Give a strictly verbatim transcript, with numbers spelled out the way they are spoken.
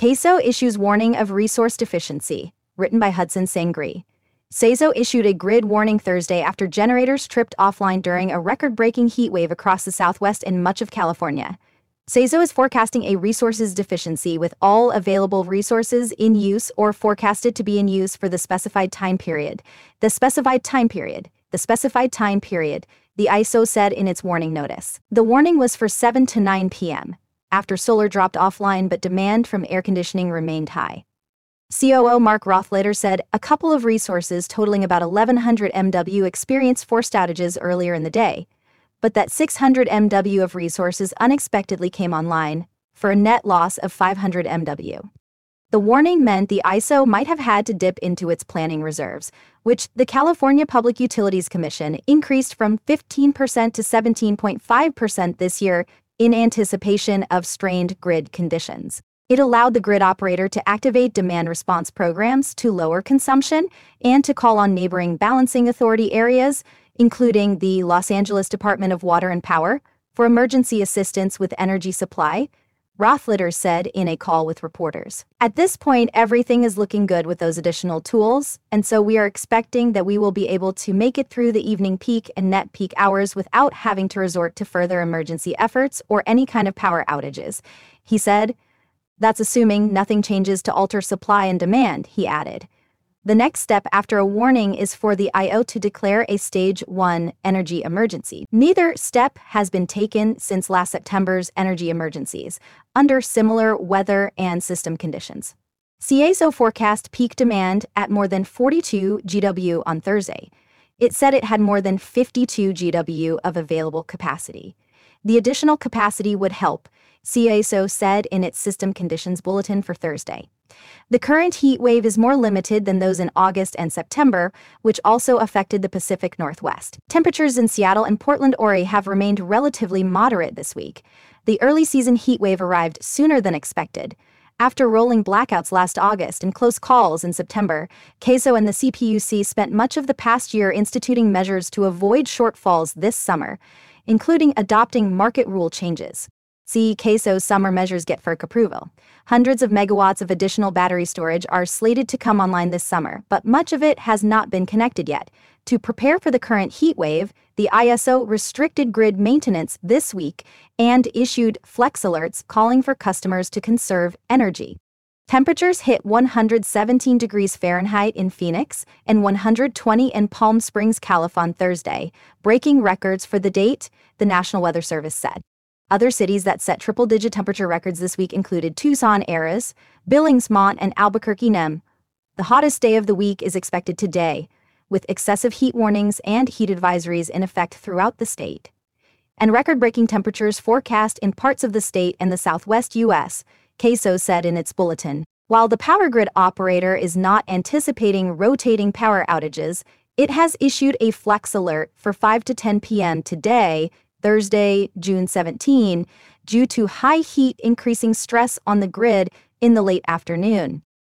CAISO issues warning of resource deficiency, written by Hudson Sangri. CAISO issued a grid warning Thursday after generators tripped offline during a record-breaking heat wave across the Southwest and much of California. CAISO is forecasting a resources deficiency with all available resources in use or forecasted to be in use for the specified time period. The specified time period. The specified time period, the I S O said in its warning notice. The warning was for seven to nine p m after solar dropped offline but demand from air conditioning remained high. C O O Mark Rothleiter said a couple of resources totaling about eleven hundred megawatts experienced forced outages earlier in the day, but that six hundred megawatts of resources unexpectedly came online, for a net loss of five hundred megawatts. The warning meant the I S O might have had to dip into its planning reserves, which the California Public Utilities Commission increased from fifteen percent to seventeen point five percent this year in anticipation of strained grid conditions. It allowed the grid operator to activate demand response programs to lower consumption and to call on neighboring balancing authority areas, including the Los Angeles Department of Water and Power, for emergency assistance with energy supply, Rothleiter said in a call with reporters. At this point, everything is looking good with those additional tools, and so we are expecting that we will be able to make it through the evening peak and net peak hours without having to resort to further emergency efforts or any kind of power outages, he said. That's assuming nothing changes to alter supply and demand, he added. The next step after a warning is for the I O to declare a Stage one energy emergency. Neither step has been taken since last September's energy emergencies, under similar weather and system conditions. CAISO forecast peak demand at more than forty-two gigawatts on Thursday. It said it had more than fifty-two gigawatts of available capacity. The additional capacity would help, CAISO said in its System Conditions Bulletin for Thursday. The current heat wave is more limited than those in August and September, which also affected the Pacific Northwest. Temperatures in Seattle and Portland-Ori have remained relatively moderate this week. The early season heat wave arrived sooner than expected. After rolling blackouts last August and close calls in September, CAISO and the C P U C spent much of the past year instituting measures to avoid shortfalls this summer, including adopting market rule changes. See CAISO's summer measures get FERC approval. Hundreds of megawatts of additional battery storage are slated to come online this summer, but much of it has not been connected yet. To prepare for the current heat wave, the I S O restricted grid maintenance this week and issued flex alerts calling for customers to conserve energy. Temperatures hit one hundred seventeen degrees Fahrenheit in Phoenix and one hundred twenty in Palm Springs, California on Thursday, breaking records for the date, the National Weather Service said. Other cities that set triple-digit temperature records this week included Tucson, Aris, Billings, Mont, and Albuquerque, Nem. The hottest day of the week is expected today, with excessive heat warnings and heat advisories in effect throughout the state. And record-breaking temperatures forecast in parts of the state and the southwest U S, CAISO said in its bulletin. While the power grid operator is not anticipating rotating power outages, it has issued a flex alert for five to ten p m today, Thursday, June seventeenth, due to high heat increasing stress on the grid in the late afternoon.